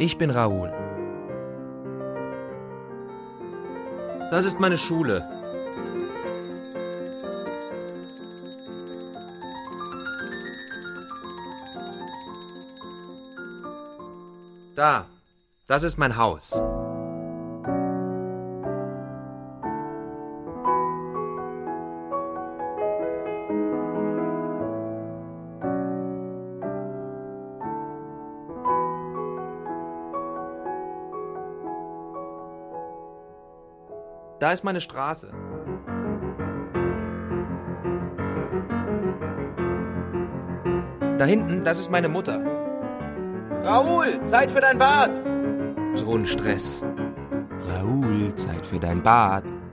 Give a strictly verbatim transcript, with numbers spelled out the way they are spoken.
Ich bin Raoul. Das ist meine Schule. Da, das ist mein Haus. Da ist meine Straße. Da hinten, das ist meine Mutter. Raoul, Zeit für dein Bad! So ein Stress. Raoul, Zeit für dein Bad.